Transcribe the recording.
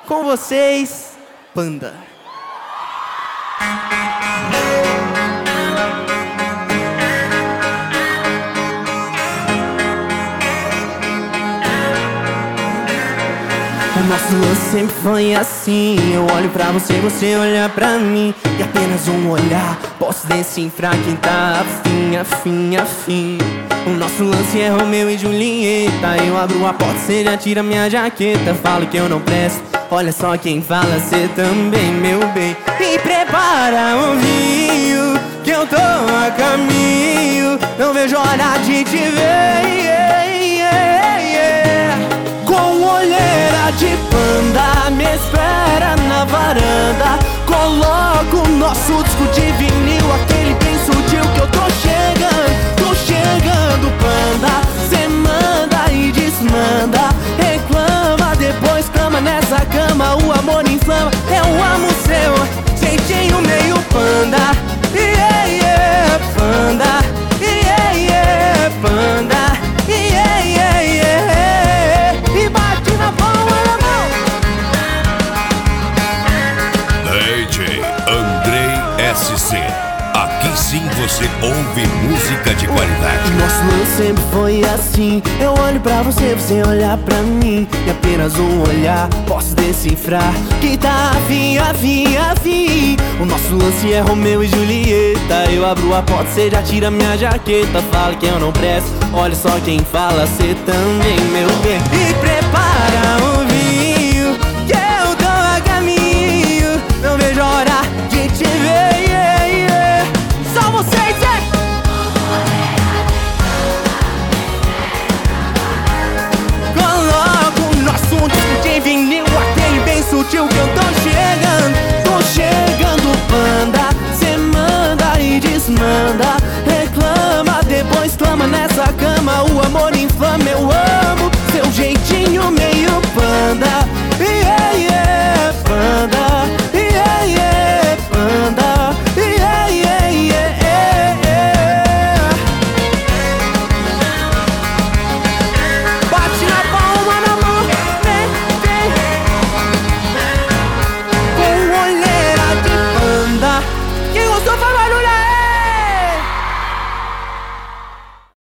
Com vocês, Panda. O nosso lance sempre foi assim. Eu olho pra você, você olha pra mim. E apenas um olhar posso decifrar quem tá afim, afim, afim. O nosso lance é Romeu e Julieta. Eu abro a porta, cê já tira minha jaqueta. Falo que eu não presto, olha só quem fala, cê também, meu bem. E prepara o vinho, que eu tô a caminho. Não vejo hora de te ver, com olheira de panda, me espera na varanda. Coloco o nosso disco de vinil, aquele bem sutil que eu tô chegando, panda. Cê manda e desmanda, reclama, depois clama nessa cama. O amor inflama, eu amo seu jeitinho meio panda. Yeah, yeah, panda. Yeah, yeah, panda. Yeah, yeah, yeah. E bate na palma da mão. DJ Andrei SC. Aqui sim você ouve música de qualidade. Nosso lance sempre foi assim. Eu olho pra você, você olha pra mim. E apenas um olhar posso decifrar que tá afim, afim, afim. O nosso lance é Romeu e Julieta. Eu abro a porta, cê já tira minha jaqueta. Fala que eu não presto, olha só quem fala, cê também, meu bem. E prepara o vinho, que eu tô a caminho. Não vejo a hora de te ver, yeah, yeah. Só vocês, Coloco o nosso disco de vinil, aquele bem sutil que eu